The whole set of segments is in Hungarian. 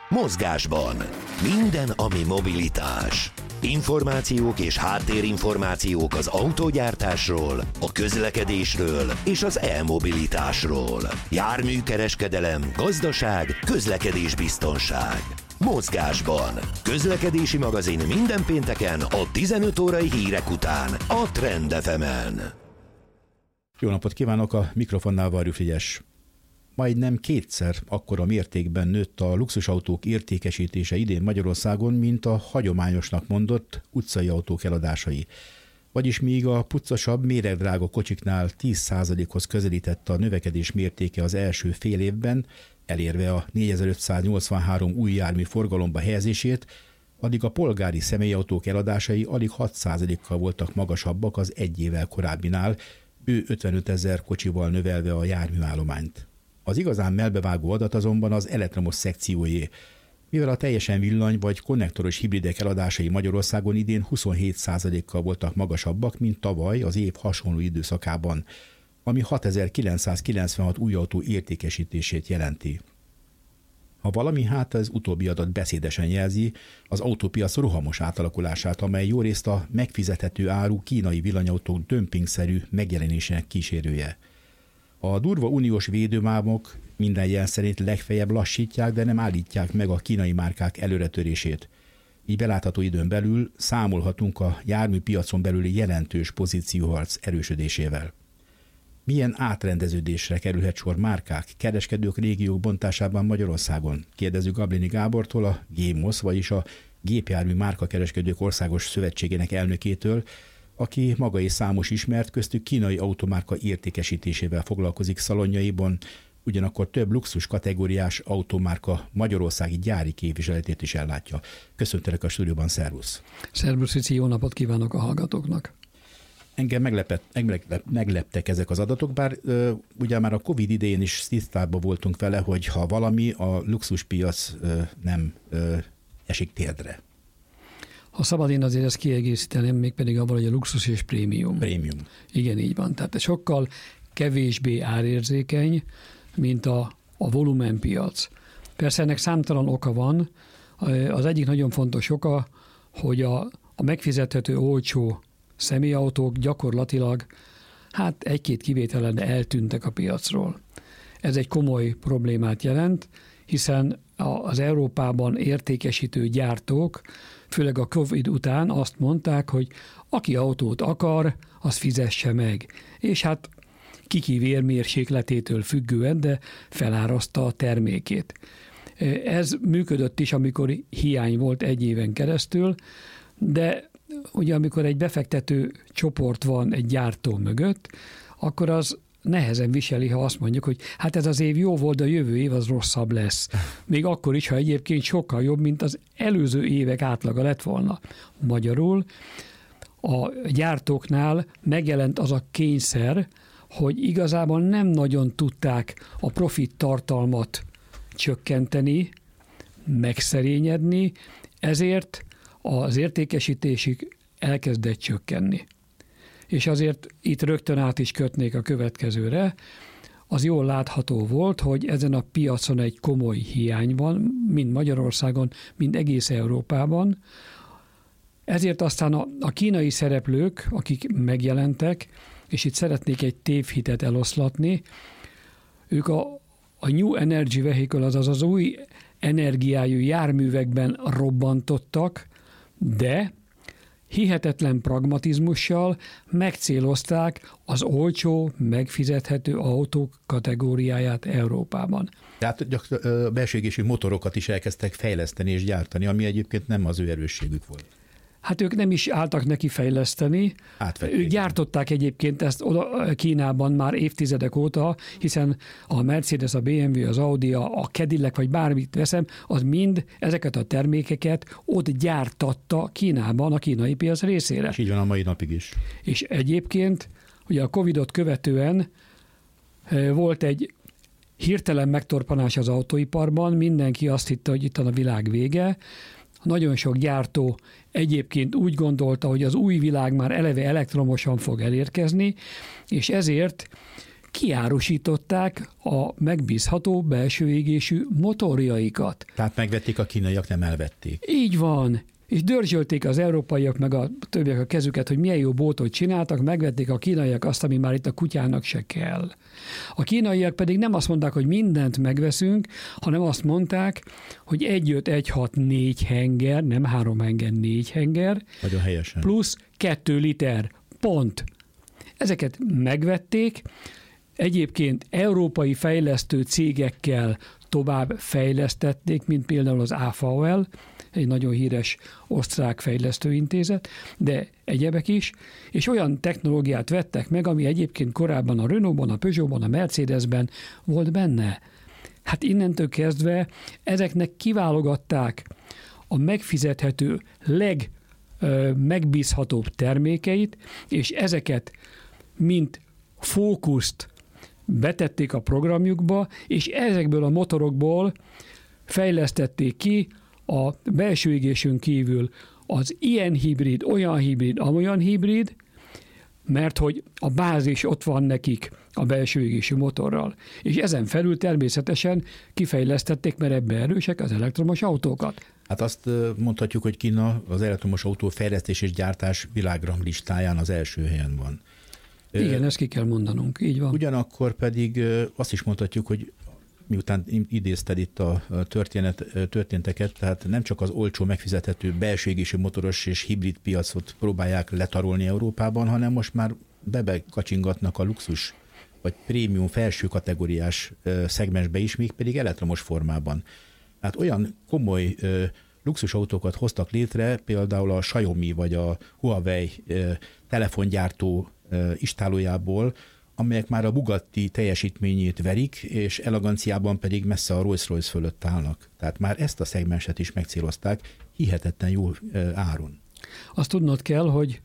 Mozgásban. Minden, ami mobilitás. Információk és háttérinformációk az autógyártásról, a közlekedésről és az e-mobilitásról. Járműkereskedelem, gazdaság, közlekedésbiztonság. Mozgásban. Közlekedési magazin minden pénteken a 15 órai hírek után a Trend FM-en. Jó napot kívánok, a mikrofonnál Varjú Frigyes. Majdnem kétszer akkora mértékben nőtt a luxusautók értékesítése idén Magyarországon, mint a hagyományosnak mondott utcai autók eladásai. Vagyis míg a puccosabb, méregdrága kocsiknál 10%-hoz közelített a növekedés mértéke az első fél évben, elérve a 4583 új jármű forgalomba helyezését, addig a polgári személyautók eladásai alig 6%-kal voltak magasabbak az egy évvel korábbinál, ő 55 000 kocsival növelve a járműállományt. Az igazán melbevágó adat azonban az elektromos szekciójé, mivel a teljesen villany vagy konnektoros hibridek eladásai Magyarországon idén 27%-kal voltak magasabbak, mint tavaly az év hasonló időszakában, ami 6996 új autó értékesítését jelenti. Ha valami, hát az utóbbi adat beszédesen jelzi az autópiac rohamos átalakulását, amely jó részt a megfizethető áru kínai villanyautók dömpingszerű megjelenésének kísérője. A durva uniós védőmámok minden jel szerint legfeljebb lassítják, de nem állítják meg a kínai márkák előretörését. Így belátható időn belül számolhatunk a járműpiacon belüli jelentős pozícióharc erősödésével. Milyen átrendeződésre kerülhet sor márkák, kereskedők régiók bontásában Magyarországon? Kérdezzük Gablini Gábortól, a GÉMOSZ, vagyis a Gépjármű Márkakereskedők Országos Szövetségének elnökétől, aki maga és számos ismert, köztük kínai automárka értékesítésével foglalkozik szalonjaiban, ugyanakkor több luxus kategóriás automárka magyarországi gyári képviseletét is ellátja. Köszöntelek a stúdióban, szervusz! Szervusz, Vici, jó napot kívánok a hallgatóknak! Engem megleptek ezek az adatok, bár ugye már a Covid idején is tisztában voltunk vele, hogy ha valami, a luxuspiac nem esik térdre. Ha szabad, én azért ezt kiegészíteném, mégpedig abban, hogy a luxus és prémium. Prémium. Igen, így van. Tehát sokkal kevésbé árérzékeny, mint a volumenpiac. Persze ennek számtalan oka van. Az egyik nagyon fontos oka, hogy a megfizethető olcsó személyautók gyakorlatilag, hát egy-két kivételen eltűntek a piacról. Ez egy komoly problémát jelent, hiszen az Európában értékesítő gyártók, főleg a Covid után azt mondták, hogy aki autót akar, az fizesse meg. És hát kiki vérmérsékletétől függően, de felárazta a termékét. Ez működött is, amikor hiány volt egy éven keresztül, de ugye amikor egy befektető csoport van egy gyártó mögött, akkor az nehezen viseli, ha azt mondjuk, hogy hát ez az év jó volt, de a jövő év az rosszabb lesz. Még akkor is, ha egyébként sokkal jobb, mint az előző évek átlaga lett volna. Magyarul a gyártóknál megjelent az a kényszer, hogy igazából nem nagyon tudták a profit tartalmat csökkenteni, megszerényedni, ezért az értékesítésig elkezdett csökkenni. És azért itt rögtön át is kötnék a következőre. Az jól látható volt, hogy ezen a piacon egy komoly hiány van, mind Magyarországon, mind egész Európában. Ezért aztán a kínai szereplők, akik megjelentek, és itt szeretnék egy tévhitet eloszlatni, ők a New Energy Vehicle, azaz az új energiájú járművekben robbantottak, de hihetetlen pragmatizmussal megcélozták az olcsó, megfizethető autók kategóriáját Európában. Tehát belső égésű motorokat is elkezdtek fejleszteni és gyártani, ami egyébként nem az ő erősségük volt. Hát ők nem is álltak neki fejleszteni. Ők gyártották egyébként ezt oda Kínában már évtizedek óta, hiszen a Mercedes, a BMW, az Audi, a Cadillac, vagy bármit veszem, az mind ezeket a termékeket ott gyártatta Kínában, a kínai piac részére. És így van a mai napig is. És egyébként, ugye a Covidot követően volt egy hirtelen megtorpanás az autóiparban, mindenki azt hitte, hogy itt a világ vége. Nagyon sok gyártó egyébként úgy gondolta, hogy az új világ már eleve elektromosan fog elérkezni, és ezért kiárusították a megbízható belső égésű motorjaikat. Tehát megvették a kínaiak, nem elvették. Így van. És dörzsölték az európaiak meg a többiek a kezüket, hogy milyen jó bótot csináltak, megvették a kínaiak azt, ami már itt a kutyának se kell. A kínaiak pedig nem azt mondták, hogy mindent megveszünk, hanem azt mondták, hogy 1,5-1,6-4 henger, nem 3 henger, 4 henger, nagyon helyesen, plusz 2 liter, pont. Ezeket megvették, egyébként európai fejlesztő cégekkel tovább fejlesztették, mint például az AVL, egy nagyon híres osztrák fejlesztőintézet, de egyebek is, és olyan technológiát vettek meg, ami egyébként korábban a Renaultban, a Peugeotban, a Mercedesben volt benne. Hát innentől kezdve ezeknek kiválogatták a megfizethető legmegbízhatóbb termékeit, és ezeket mint fókuszt betették a programjukba, és ezekből a motorokból fejlesztették ki a belső égésünk kívül az ilyen hibrid, olyan hibrid, amolyan hibrid, mert hogy a bázis ott van nekik a belső égésű motorral. És ezen felül természetesen kifejlesztették, mert ebbe erősek az elektromos autókat. Hát azt mondhatjuk, hogy Kína az elektromos autó fejlesztés és gyártás világranglistáján az első helyen van. Igen, ezt ki kell mondanunk, így van. Ugyanakkor pedig azt is mondhatjuk, hogy miután idézted itt a történteket, tehát nem csak az olcsó, megfizethető belső égésű motoros és hibrid piacot próbálják letarolni Európában, hanem most már bebekacsingatnak a luxus vagy prémium felső kategóriás szegmensbe is, még pedig elektromos formában. Hát olyan komoly luxusautókat hoztak létre, például a Xiaomi vagy a Huawei telefongyártó istállójából, amelyek már a Bugatti teljesítményét verik, és eleganciában pedig messze a Rolls-Royce fölött állnak. Tehát már ezt a szegmenset is megcélozták, hihetetlen jó áron. Azt tudnod kell, hogy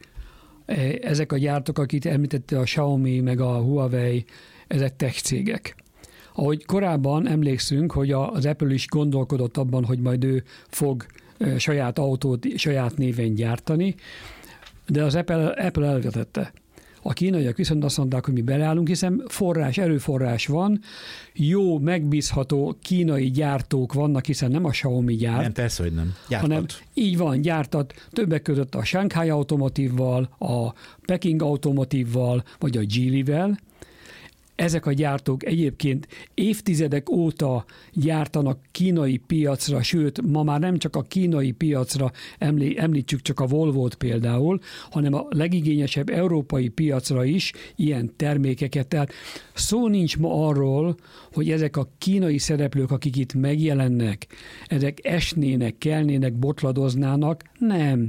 ezek a gyártók, akit említette, a Xiaomi meg a Huawei, ezek tech cégek. Ahogy korábban emlékszünk, hogy az Apple is gondolkodott abban, hogy majd ő fog saját autót saját néven gyártani, de az Apple elvetette. A kínaiak viszont azt mondták, hogy mi beleállunk, hiszen erőforrás van, jó, megbízható kínai gyártók vannak, hiszen nem a Xiaomi gyárt. Nem, persze, hogy nem. Gyártat. Hanem így van, gyártat többek között a Shanghai Automotive-val, a Peking Automotive-val, vagy a Geely-vel. Ezek a gyártók egyébként évtizedek óta gyártanak kínai piacra, sőt, ma már nem csak a kínai piacra, említsük csak a Volvót például, hanem a legigényesebb európai piacra is ilyen termékeket. Tehát szó nincs ma arról, hogy ezek a kínai szereplők, akik itt megjelennek, ezek esnének, kelnének, botladoznának. Nem.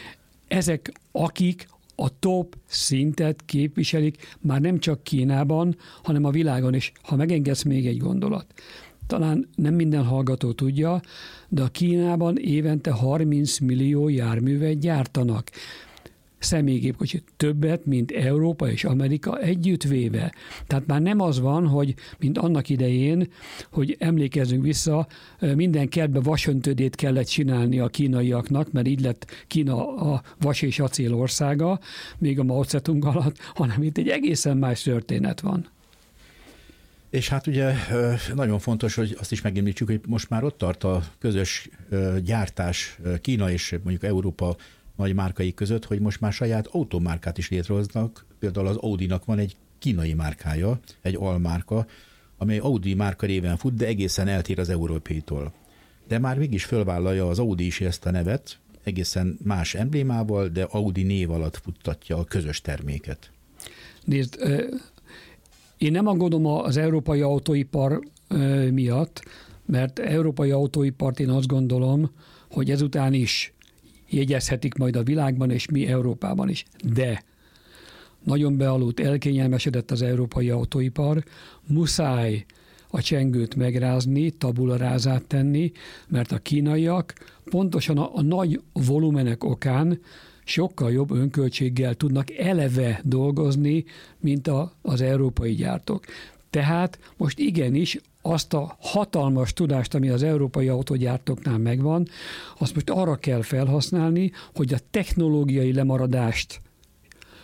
Ezek, akik a top szintet képviselik már nem csak Kínában, hanem a világon is. Ha megengedsz még egy gondolat. Talán nem minden hallgató tudja, de a Kínában évente 30 millió járművet gyártanak. Személygépkocsit többet, mint Európa és Amerika együttvéve. Tehát már nem az van, hogy mint annak idején, hogy emlékezzünk vissza, minden kertbe vasöntödét kellett csinálni a kínaiaknak, mert így lett Kína a vas és acél országa, még a Mao Zedong alatt, hanem itt egy egészen más történet van. És hát ugye nagyon fontos, hogy azt is megemlítsük, hogy most már ott tart a közös gyártás Kína és mondjuk Európa nagy márkai között, hogy most már saját automárkát is létrehoznak. Például az Audinak van egy kínai márkája, egy almárka, amely Audi márka réven fut, de egészen eltér az európaitól. De már mégis fölvállalja az Audi is ezt a nevet, egészen más emblémával, de Audi név alatt futtatja a közös terméket. Nézd, én nem aggódom az európai autóipar miatt, mert európai autóipart én azt gondolom, hogy ezután is jegyezhetik majd a világban, és mi Európában is. De nagyon bealudt, elkényelmesedett az európai autóipar, muszáj a csengőt megrázni, tabularázát tenni, mert a kínaiak pontosan a nagy volumenek okán sokkal jobb önköltséggel tudnak eleve dolgozni, mint az európai gyártók. Tehát most igenis azt a hatalmas tudást, ami az európai autógyártóknál megvan, azt most arra kell felhasználni, hogy a technológiai lemaradást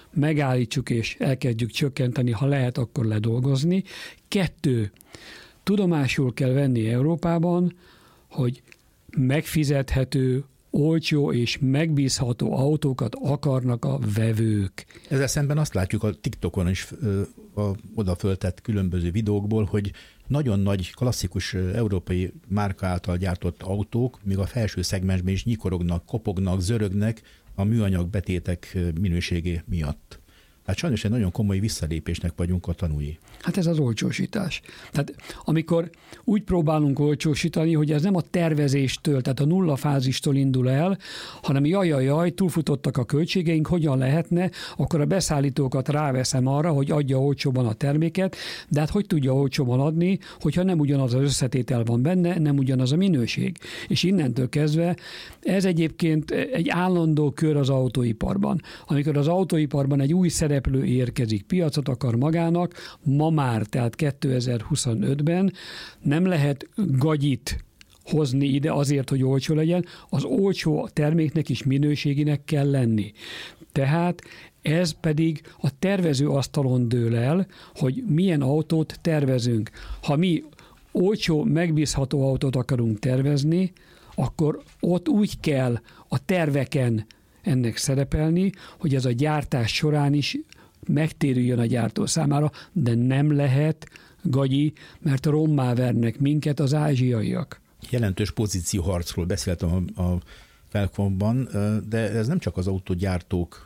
megállítsuk és elkezdjük csökkenteni, ha lehet, akkor ledolgozni. 2. Tudomásul kell venni Európában, hogy megfizethető, olcsó és megbízható autókat akarnak a vevők. Ezzel szemben azt látjuk a TikTokon is oda föltett különböző videókból, hogy nagyon nagy, klasszikus európai márka által gyártott autók, még a felső szegmensben is nyikorognak, kopognak, zörögnek a műanyag betétek minőségé miatt. Hát sajnos egy nagyon komoly visszalépésnek vagyunk a tanúi. Hát ez az olcsósítás. Tehát amikor úgy próbálunk olcsósítani, hogy ez nem a tervezéstől, tehát a nulla fázistól indul el, hanem jaj, túlfutottak a költségeink, hogyan lehetne, akkor a beszállítókat ráveszem arra, hogy adja olcsóban a terméket, de hát hogy tudja olcsóban adni, hogyha nem ugyanaz az összetétel van benne, nem ugyanaz a minőség. És innentől kezdve ez egyébként egy állandó kör az autóiparban. Amikor az autóiparban egy új szereplő érkezik, piacot akar magának, ma már, tehát 2025-ben nem lehet gagyit hozni ide azért, hogy olcsó legyen, az olcsó terméknek is minőségének kell lenni. Tehát ez pedig a tervezőasztalon dől el, hogy milyen autót tervezünk. Ha mi olcsó, megbízható autót akarunk tervezni, akkor ott úgy kell a terveken ennek szerepelni, hogy ez a gyártás során is megtérüljön a gyártó számára, de nem lehet gagyi, mert rommá vernek minket az ázsiaiak. Jelentős pozícióharcról beszéltem a Felkonban, de ez nem csak az autógyártókra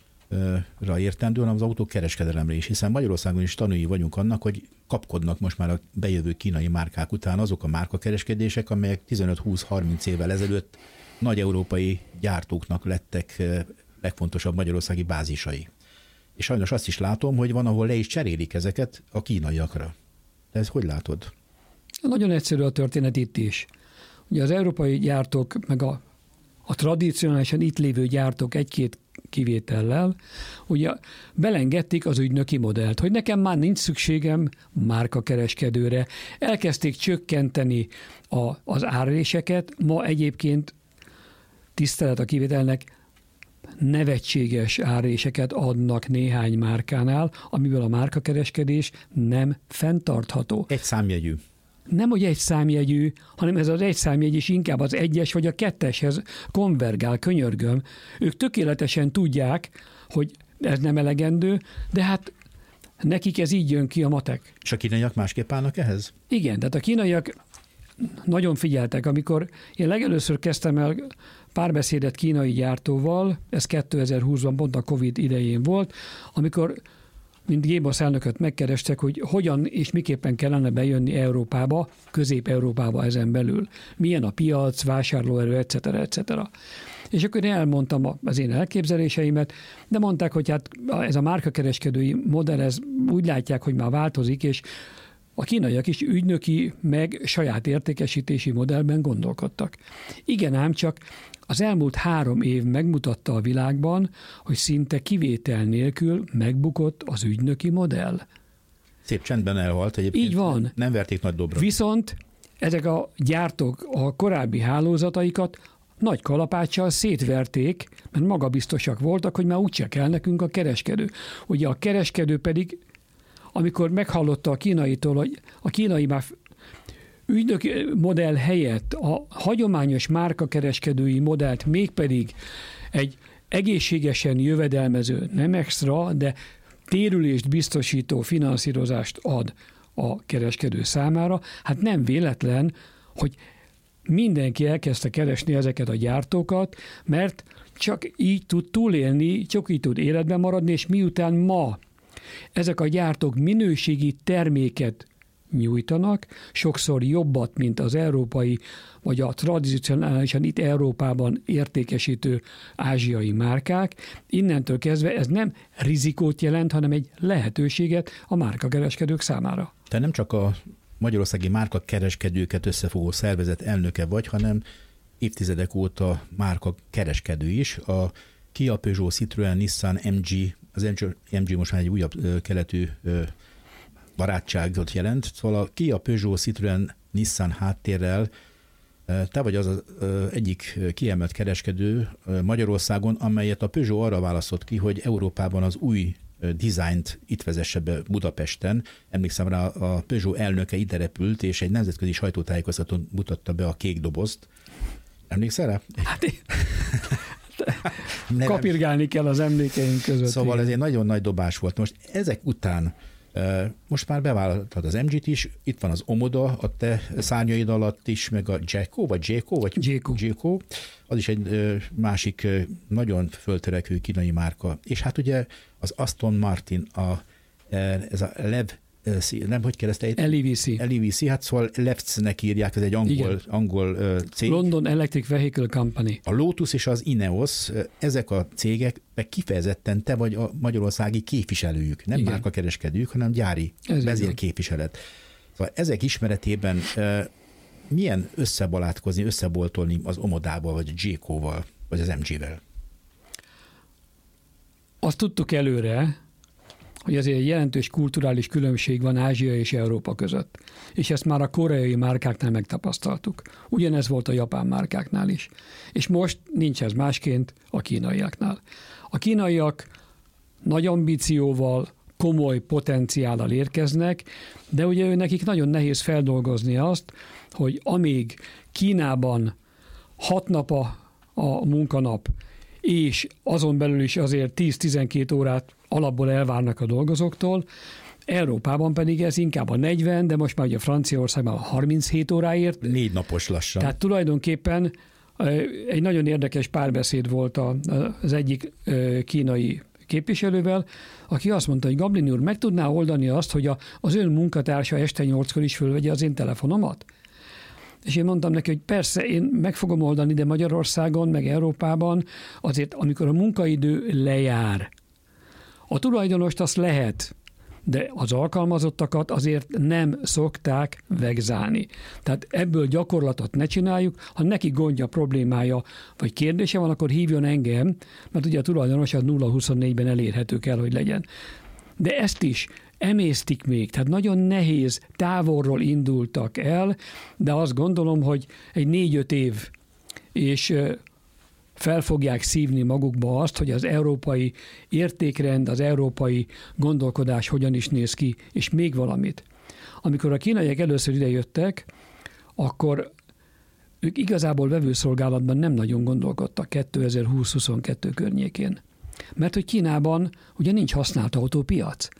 értendő, hanem az autókereskedelemre is, hiszen Magyarországon is tanúi vagyunk annak, hogy kapkodnak most már a bejövő kínai márkák után azok a márkakereskedések, amelyek 15-20-30 évvel ezelőtt nagy európai gyártóknak lettek legfontosabb magyarországi bázisai. És sajnos azt is látom, hogy van, ahol le is cserélik ezeket a kínaiakra. De ezt hogy látod? Nagyon egyszerű a történet itt is. Ugye az európai gyártók, meg a tradicionálisan itt lévő gyártók egy-két kivétellel, ugye belengedték az ügynöki modellt, hogy nekem már nincs szükségem márkakereskedőre. Elkezdték csökkenteni az árréseket, ma egyébként tisztelet a kivételnek, nevetséges árréseket adnak néhány márkánál, amiből a márkakereskedés nem fenntartható. Egy számjegyű. Nem, hogy egy számjegyű, hanem ez az egy számjegy is inkább az 1-es vagy a 2-eshez konvergál, könyörgöm. Ők tökéletesen tudják, hogy ez nem elegendő, de hát nekik ez így jön ki a matek. És a kínaiak másképp állnak ehhez? Igen, tehát a kínaiak nagyon figyeltek. Amikor én legelőször kezdtem el párbeszédet kínai gyártóval, ez 2020-ban pont a Covid idején volt, amikor mint Gébosz elnököt megkerestek, hogy hogyan és miképpen kellene bejönni Európába, Közép-Európába ezen belül. Milyen a piac, vásárlóerő, etc. És akkor én elmondtam az én elképzeléseimet, de mondták, hogy hát ez a márkakereskedői modell, ez úgy látják, hogy már változik, és a kínaiak is ügynöki, meg saját értékesítési modellben gondolkodtak. Igen, ám csak az elmúlt 3 év megmutatta a világban, hogy szinte kivétel nélkül megbukott az ügynöki modell. Szép csendben elhalt egyébként. Így van. Nem verték nagy dobra. Viszont ezek a gyártók a korábbi hálózataikat nagy kalapáccsal szétverték, mert magabiztosak voltak, hogy már úgyse kell nekünk a kereskedő. Ugye a kereskedő pedig, amikor meghallotta a kínaitól, hogy a kínai már ügynöki modell helyett a hagyományos márkakereskedői modellt mégpedig egy egészségesen jövedelmező, nem extra, de térülést biztosító finanszírozást ad a kereskedő számára, hát nem véletlen, hogy mindenki elkezdte keresni ezeket a gyártókat, mert csak így tud túlélni, csak így tud életben maradni, és miután ma ezek a gyártók minőségi terméket nyújtanak, sokszor jobbat, mint az európai, vagy a tradicionálisan itt Európában értékesítő ázsiai márkák. Innentől kezdve ez nem rizikót jelent, hanem egy lehetőséget a márkakereskedők számára. Te nem csak a magyarországi márkakereskedőket összefogó szervezet elnöke vagy, hanem évtizedek óta márkakereskedő is. A Kia, Peugeot, Citroën, Nissan, MG, az MG most már egy újabb keletű barátságot jelent. Szóval a Kia, Peugeot, Citroën, Nissan háttérrel Te vagy az egyik kiemelt kereskedő Magyarországon, amelyet a Peugeot arra választott ki, hogy Európában az új dizájnt itt vezesse be Budapesten. Emlékszem rá, a Peugeot elnöke ide repült, és egy nemzetközi sajtótájékoztatón mutatta be a kék dobozt. Emlékszel rá? Hát kapirgálni kell az emlékeink között. Szóval ez egy nagyon nagy dobás volt. Most ezek után most már bevállaltad az MG-t is, itt van az Omoda a te szárnyaid alatt is, meg a Jayco, az is egy másik nagyon föltörekvő kínai márka. És hát ugye az Aston Martin, ez a nem, hogy kell ezt LEVC, hát szóval LEVC-nek írják, ez egy angol cég. London Electric Vehicle Company. A Lotus és az Ineos, ezek a cégek, meg kifejezetten te vagy a magyarországi képviselőjük, nem márkakereskedők, hanem gyári vezérképviselet. Szóval ezek ismeretében milyen összebalátkozni, összeboltolni az Omodával, vagy a Jayco-val, vagy az MG-vel? Azt tudtuk előre, hogy azért egy jelentős kulturális különbség van Ázsia és Európa között. És ezt már a koreai márkáknál megtapasztaltuk. Ugyanez volt a japán márkáknál is. És most nincs ez másként a kínaiaknál. A kínaiak nagy ambícióval, komoly potenciállal érkeznek, de ugye nekik nagyon nehéz feldolgozni azt, hogy amíg Kínában 6 nap a munkanap, és azon belül is azért 10-12 órát alapból elvárnak a dolgozóktól, Európában pedig ez inkább a 40, de most már ugye Franciaországban a 37 óráért. 4 napos lassan. Tehát tulajdonképpen egy nagyon érdekes párbeszéd volt az egyik kínai képviselővel, aki azt mondta, hogy Gablin úr, meg tudná oldani azt, hogy az ön munkatársa este 8-kor is fölvegye az én telefonomat? És én mondtam neki, hogy persze, én meg fogom oldani, de Magyarországon, meg Európában azért, amikor a munkaidő lejár, a tulajdonost azt lehet, de az alkalmazottakat azért nem szokták vegzálni. Tehát ebből gyakorlatot ne csináljuk, ha neki gondja, problémája vagy kérdése van, akkor hívjon engem, mert ugye a tulajdonos az 0-24-ben elérhető kell, hogy legyen. De ezt is emésztik még, tehát nagyon nehéz, távolról indultak el, de azt gondolom, hogy egy 4-5 év, és fel fogják szívni magukba azt, hogy az európai értékrend, az európai gondolkodás hogyan is néz ki, és még valamit. Amikor a kínaiak először idejöttek, akkor ők igazából vevőszolgálatban nem nagyon gondolkodtak 2020-22 környékén. Mert hogy Kínában ugye nincs használt autópiac.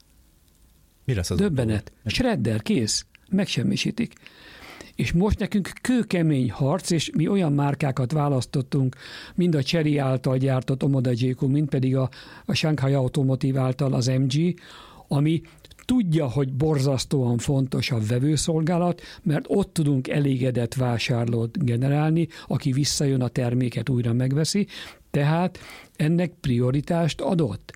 Mi lesz az döbbenet. Shredder, kész. Megsemmisítik. És most nekünk kőkemény harc, és mi olyan márkákat választottunk, mind a Chery által gyártott Omoda Jayco, mind pedig a Shanghai Automotive által az MG, ami tudja, hogy borzasztóan fontos a vevőszolgálat, mert ott tudunk elégedett vásárlót generálni, aki visszajön, a terméket újra megveszi, tehát ennek prioritást adott.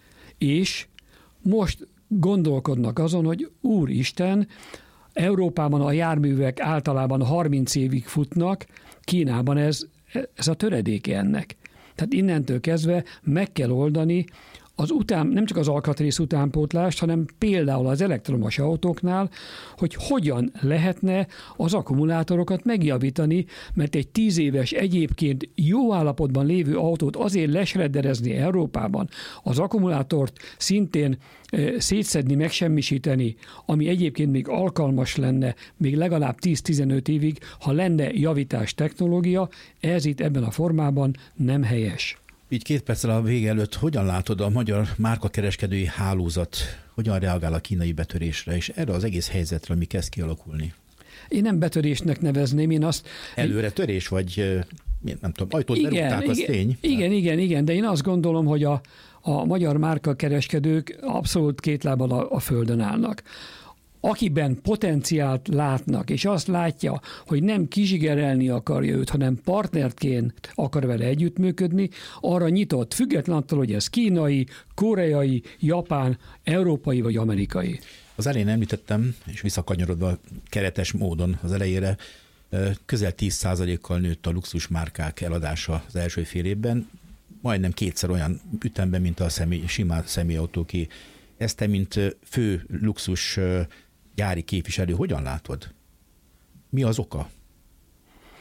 És most gondolkodnak azon, hogy úristen, Európában a járművek általában 30 évig futnak, Kínában ez a töredéke ennek. Tehát innentől kezdve meg kell oldani nem csak az alkatrész utánpótlást, hanem például az elektromos autóknál, hogy hogyan lehetne az akkumulátorokat megjavítani, mert egy 10 éves egyébként jó állapotban lévő autót azért lesredderezni Európában, az akkumulátort szintén szétszedni, megsemmisíteni, ami egyébként még alkalmas lenne, még legalább 10-15 évig, ha lenne javítás technológia, ez itt ebben a formában nem helyes. Így 2 perccel a vége előtt hogyan látod a magyar márkakereskedői hálózat, hogyan reagál a kínai betörésre, és erre az egész helyzetre, ami kezd kialakulni? Én nem betörésnek nevezném, én azt... Előre törés, vagy nem tudom, ajtót berúgták, az tény? Igen, de én azt gondolom, hogy a magyar márkakereskedők abszolút 2 lábbal a földön állnak. Akiben potenciált látnak, és azt látja, hogy nem kizsigerelni akarja őt, hanem partnerként akar vele együttműködni, arra nyitott, független attól, hogy ez kínai, koreai, japán, európai vagy amerikai. Az elején említettem, és visszakanyarodva keretes módon az elejére, közel 10%-kal nőtt a luxusmárkák eladása az első fél évben, majdnem 2-szer olyan ütemben, mint a sima személyautóké. Ezt te, mint fő luxus gyári képviselő, hogyan látod? Mi az oka?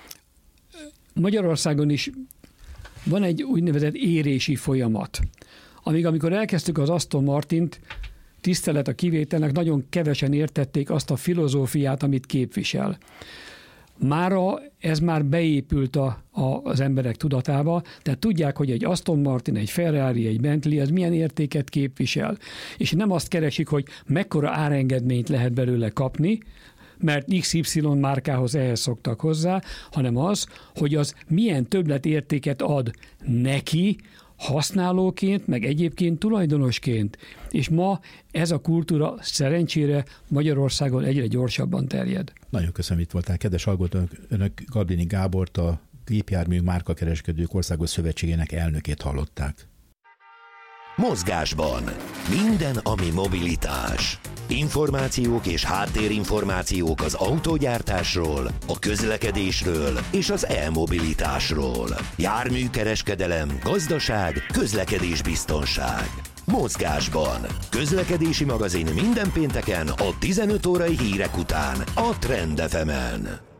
Magyarországon is van egy úgynevezett érési folyamat. Amikor elkezdtük az Aston Martint, tisztelet a kivételnek, nagyon kevesen értették azt a filozófiát, amit képvisel. Mára ez már beépült az emberek tudatába, tehát tudják, hogy egy Aston Martin, egy Ferrari, egy Bentley, az milyen értéket képvisel. És nem azt keresik, hogy mekkora árengedményt lehet belőle kapni, mert XY márkához ehhez szoktak hozzá, hanem az, hogy az milyen többletértéket ad neki, használóként, meg egyébként tulajdonosként. És ma ez a kultúra szerencsére Magyarországon egyre gyorsabban terjed. Nagyon köszönöm, itt voltál. Kedves hallgatók, önök Gablini Gábort, a Gépjármű Márkakereskedők Országos Szövetségének elnökét hallották. Mozgásban. Minden, ami mobilitás. Információk és háttérinformációk az autógyártásról, a közlekedésről és az e-mobilitásról. Járműkereskedelem, gazdaság, közlekedésbiztonság. Mozgásban. Közlekedési magazin minden pénteken a 15 órai hírek után a Trend FM-en.